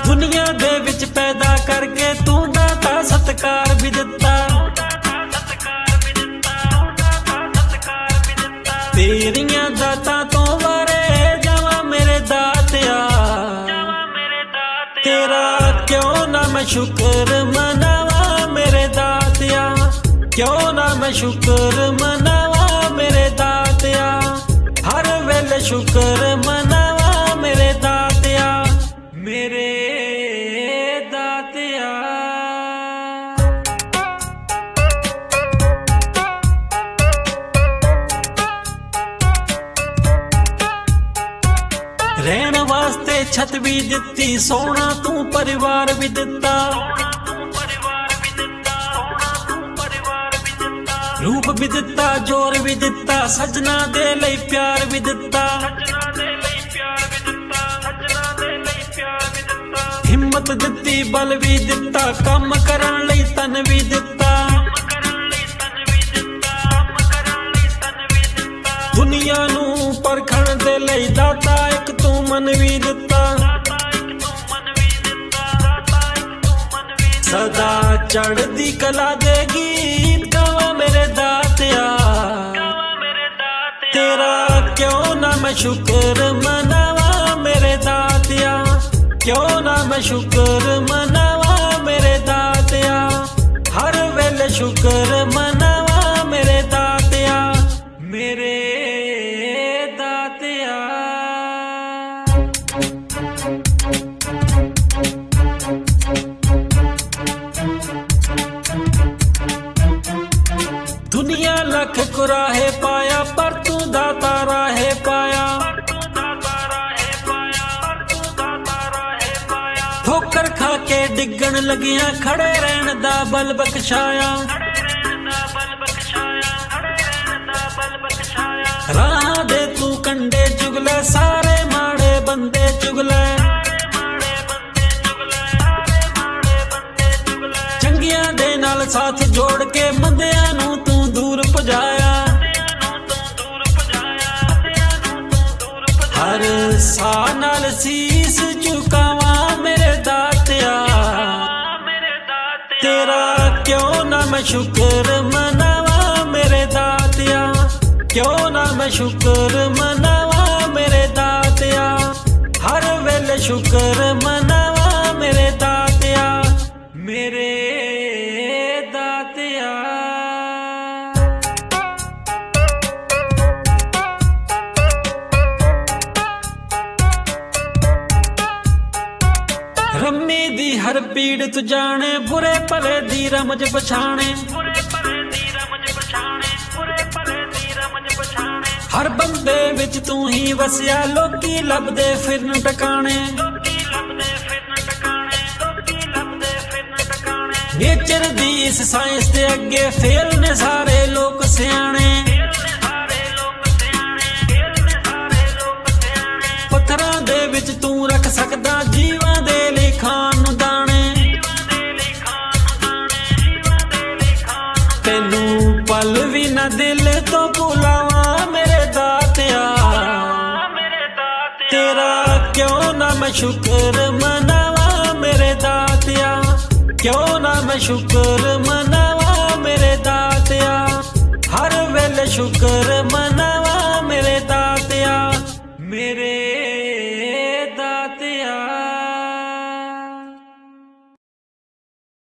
ਦੁਨੀਆ ਦੇ ਵਿੱਚ ਪੈਦਾ ਕਰਕੇ ਤੂੰ ਦਾਤਾ ਸਤਿਕਾਰ ਵੀ ਦਿੱਤਾ। ਤੇਰੀਆਂ ਦਾਤਾਂ ਤੋਂ ਵਾਰੇ ਜਾਵਾਂ ਮੇਰੇ ਦਾਤਿਆ, ਤੇਰਾ ਕਿਉਂ ਨਾ ਮੈਂ ਸ਼ੁਕਰ ਮਨਾਵਾਂ ਮੇਰੇ ਦਾਤਿਆ, ਕਿਉਂ ਨਾ ਮੈਂ ਸ਼ੁਕਰ ਮਨਾਵਾਂ ਮੇਰੇ ਦਾਤਿਆ, ਹਰ ਵੇਲੇ ਸ਼ੁਕਰ ਮਨਾਵਾਂ ਮੇਰੇ ਦਾਤਿਆ, ਮੇਰੇ ਦਾਤਿਆ। ਰਹਿਣ ਵਾਸਤੇ ਛੱਤ ਵੀ ਦਿੱਤੀ, ਸੋਹਣਾ ਤੂੰ ਪਰਿਵਾਰ ਵੀ ਦਿੱਤਾ, ਰੂਪ ਵੀ ਦਿੱਤਾ, ਜੋਰ ਵੀ ਦਿੱਤਾ, ਸੱਜਣਾ ਦੇ ਲਈ ਪਿਆਰ ਵੀ ਦਿੱਤਾ, ਹਿੰਮਤ ਦਿੱਤੀ, ਬਲ ਵੀ ਦਿੱਤਾ, ਕੰਮ ਕਰਨ ਲਈ ਤਨ ਵੀ ਦਿੱਤਾ, ਦੁਨੀਆ ਨੂੰ ਪਰਖਣ ਦੇ ਲਈ ਦਾਤਾ ਇੱਕ ਤੂੰ ਮਨ ਵੀ ਦਿੱਤਾ, ਸਦਾ ਚੜ੍ਹਦੀ ਕਲਾ ਦੇ ਗੀਤ ਗਾਵਾਂ ਮੇਰੇ ਦਾਤਿਆ, ਤੇਰਾ ਕਿਉਂ ਨਾ ਮੈਂ ਸ਼ੁਕਰ ਮਨਾਵਾਂ ਮੇਰੇ ਦਾਤਿਆ, ਕਿਉਂ ਨਾ ਮੈਂ ਸ਼ੁਕਰ ਮਨਾਵਾਂ ਮੇਰੇ ਦਾਤਿਆ, ਹਰ ਵੇਲੇ ਸ਼ੁਕਰ ਮਨਾਵਾਂ ਮੇਰੇ ਦਾਤਿਆ, ਮੇਰੇ ਦਾਤਿਆ। ਦੁਨੀਆ ਲੱਖ ਕੁਰਾਹੇ ਪਾਇਆ, ਪਰ ਤੂੰ ਦਾਤਾ ਰਾਹੇ ਪਾਇਆ, ਠੋਕਰ ਖਾ ਕੇ ਡਿੱਗਣ ਲੱਗਿਆਂ ਖੜੇ ਰਹਿਣ ਦਾ ਬਲ ਬਖਸ਼ਾਇਆ, ਰਾਹਾਂ ਦੇ ਤੂੰ ਕੰਡੇ ਚੁਗਲੇ, ਸਾਰੇ ਮਾੜੇ ਬੰਦੇ ਚੁਗਲੇ, ਚੰਗਿਆਂ ਦੇ ਨਾਲ ਸਾਥ ਜੋੜ ਕੇ ਮੰਦਿਆਂ ਨੂੰ ਤੂੰ ਦੂਰ ਭਜਾਇਆ, ਹਰ ਸਾਹ ਨਾਲ ਸੀਸ ਝੁਕਾਵਾਂ ਮੇਰੇ ਦਾਤਿਆ, ਤੇਰਾ ਕਿਉਂ ਨਾ ਮੈਂ ਸ਼ੁਕਰ ਮਨਾਵਾਂ ਮੇਰੇ ਦਾਤਿਆ, ਕਿਉਂ ਨਾ ਮੈਂ ਸ਼ੁਕਰ ਮਨਾਵਾਂ ਮੇਰੇ ਦਾਤਿਆ, ਹਰ ਵੇਲੇ ਸ਼ੁਕਰ ਮਨਾਵਾਂ ਮੇਰੇ ਦਾਤਿਆ, ਮੇਰੇ ਦਾਤਿਆ। ਰੰਮੀ ਦੀ ਹਰ ਪੀੜ ਤੂੰ ਜਾਣੇ, ਬੁਰੇ ਭਲੇ ਦੀ ਰਮਜ ਪਛਾਣੇ, ਹਰ ਬੰਦੇ ਵਿੱਚ ਤੂੰ ਹੀ ਵਸਿਆ, ਲੋਕੀ ਲੱਭਦੇ ਫਿਰਨ ਟਿਕਾਣੇ, ਨੇਚਰ ਦੀ ਇਸ ਸਾਇੰਸ ਦੇ ਅੱਗੇ ਫੇਲ ਨੇ ਸਾਰੇ ਲੋਕ ਸਿਆਣੇ, ਪੱਥਰਾਂ ਦੇ ਵਿੱਚ ਤੂੰ ਰੱਖ ਸਕਦਾ ਜੀਵਾਂ ਦੇ ਲਈ ਖਾਣ ਨੂੰ ਦਾਣੇ, ਤੈਨੂੰ ਪਲ ਵੀ ਨਾ ਦਿਲ ਤੋਂ ਭੁਲਾਵਾਂ ਮੇਰੇ ਦਾਤਿਆ, ਤੇਰਾ ਕਿਉਂ ਨਾ ਮੈਂ ਸ਼ੁਕਰ ਮਨਾਵਾਂ ਮੇਰੇ ਦਾਤਿਆ, ਕਿਉਂ ਨਾ ਮੈਂ ਸ਼ੁਕਰ ਮਨਾਵਾਂ ਮੇਰੇ ਦਾਤਿਆ, ਹਰ ਵੇਲੇ ਸ਼ੁਕਰ